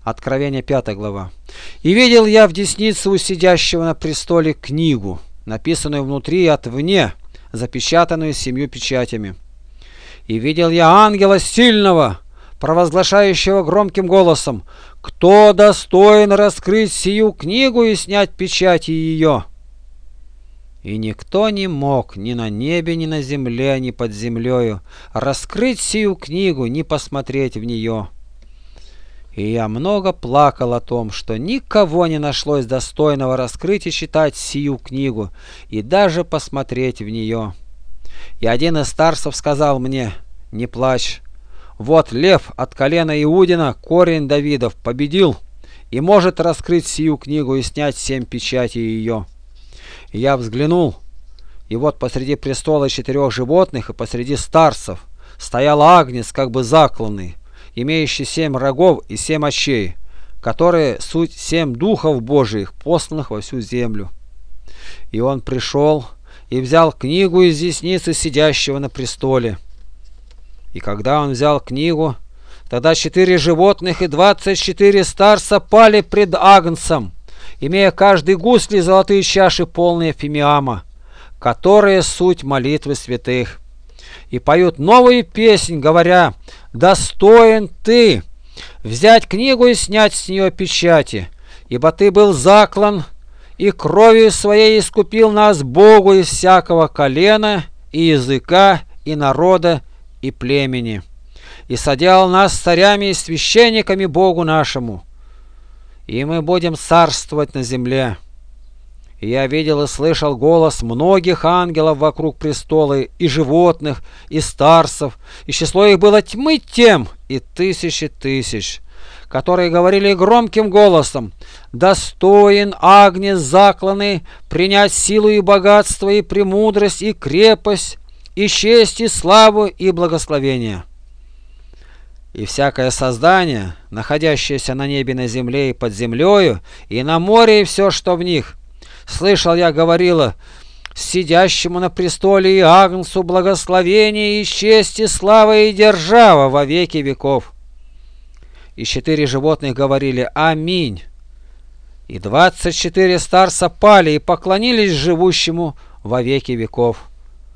Откровение 5 глава. «И видел я в деснице у сидящего на престоле книгу, написанную внутри и отвне, запечатанную 7 печатями. И видел я ангела сильного, провозглашающего громким голосом: кто достоин раскрыть сию книгу и снять печати ее? И никто не мог ни на небе, ни на земле, ни под землею раскрыть сию книгу, ни посмотреть в нее. И я много плакал о том, что никого не нашлось достойного раскрыть и читать сию книгу, и даже посмотреть в нее. И один из старцев сказал мне: не плачь, вот лев от колена Иудина, корень Давидов, победил и может раскрыть сию книгу и снять 7 печатей ее. И я взглянул, и вот посреди престола 4 животных и посреди старцев стоял агнец, как бы закланный, имеющий 7 рогов и 7 очей, которые суть 7 духов Божиих, посланных во всю землю. И он пришел и взял книгу из десницы сидящего на престоле. И когда он взял книгу, тогда 4 животных и 24 старца пали пред агнцем, имея каждый гусли золотые чаши, полные фимиама, которые суть молитвы святых. И поют новую песнь, говоря: достоин ты взять книгу и снять с нее печати, ибо ты был заклан, и кровью своей искупил нас Богу из всякого колена, и языка, и народа, и племени, и соделал нас царями и священниками Богу нашему, и мы будем царствовать на земле. И я видел и слышал голос многих ангелов вокруг престола, и животных, и старцев, и число их было тьмы тем, и тысячи тысяч, которые говорили громким голосом: достоин агнец закланный принять силу и богатство, и премудрость, и крепость, и честь, и славу, и благословение. И всякое создание, находящееся на небе, на земле и под землею, и на море, и все, что в них, слышал я, говорило: сидящему на престоле и агнцу благословение, и честь, и слава, и держава во веки веков. И 4 животных говорили: аминь. И 24 старца пали и поклонились живущему во веки веков.